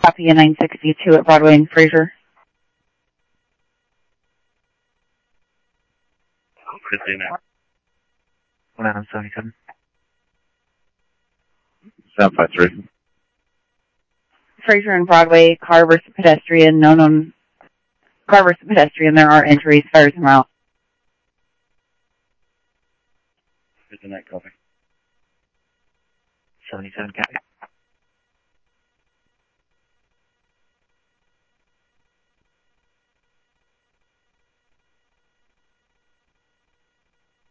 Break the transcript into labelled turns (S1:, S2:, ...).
S1: copy a 962 at Broadway and Fraser.
S2: 177.
S3: 753.
S1: Fraser and Broadway, car versus pedestrian, car versus pedestrian, there are injuries, fires en route.
S3: 59, copy.
S2: 77, copy.